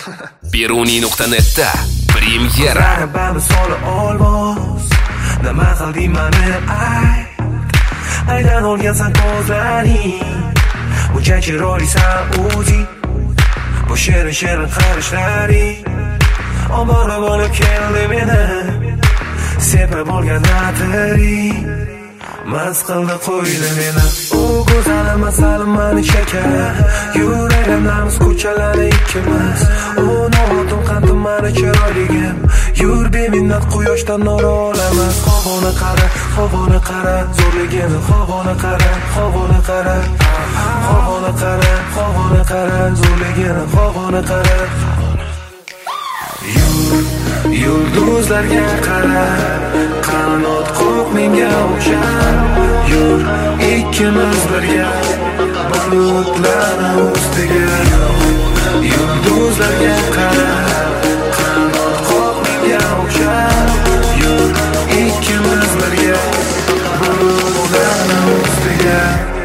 Beruniy.netda premyera. Soli olmos, nima qilding mani aydan olgansan ko'zlaring, buncha chiroylisan o'zing, bu shirin qarashlaring ombora bo'lib keldi meni, sepib olgan natiring, mast qildi qo'ydi meni. U go'zalim masalim mani chekar, yuragimdamiz ko'chalarni ikkimiz. U nomatum qandim mani chiroyligim, yur beminnat quyoshdan nur olaman. Havoni qara, havoni qara, zo'rligini havoni qara, havoni qara, havoni qara, havoni qara, zo'rligini havoni qara. Yulduzlarga qara, qanot qo'q menga o'xshab, yur ikkimiz birga bulutlar ustiga. Yulduzlarga qara, qanot qo'q menga o'xshab, yur ikkimiz birga bulutlar ustiga.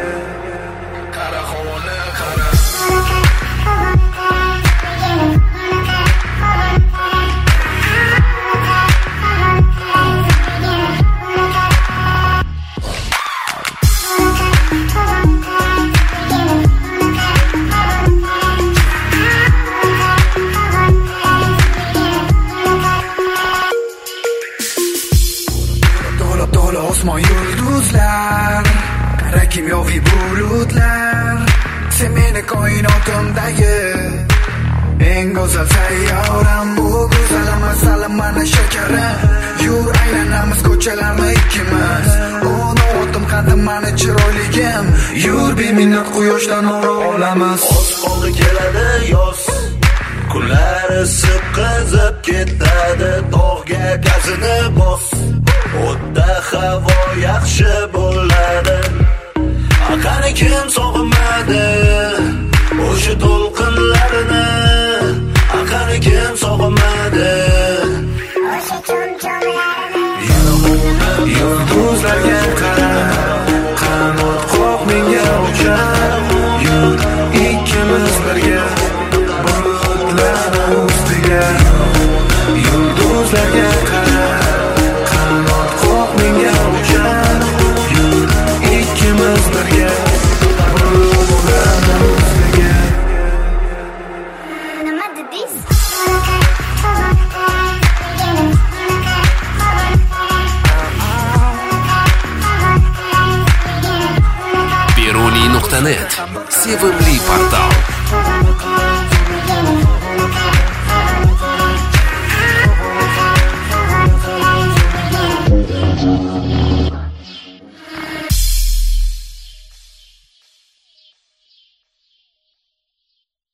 Osmon yulduzlar, qara kimyoviy bulutlar, sen meni koinotimdagi eng go'zal sayyoram. Bu go'zal masalim mana shakarim, yur aylanamiz ko'chalarni ikkimiz. O'tim qandim mani chiroyligim, yur beminnat quyoshdan nur olamiz. Oz qoldi keladi yoz, kunlar isib qizib ketadi, tog'ga gazini bos, o'tda havo yaxshi bo'ladi. Qani kim sog'inmadi o'sha to'lqinlarni, qani kim sog'inmadi o'sha chumchumlarni. Yulduzlarga qara, qanot qo'q menga o'xshab, yur ikkimiz birga bulutlar ustiga. Yulduzlarga qara, qanot qo'q menga o'xshab, yur ikkimiz birga bulutlar ustiga. Nima dedingiz? Beruniy.net sevimli portal.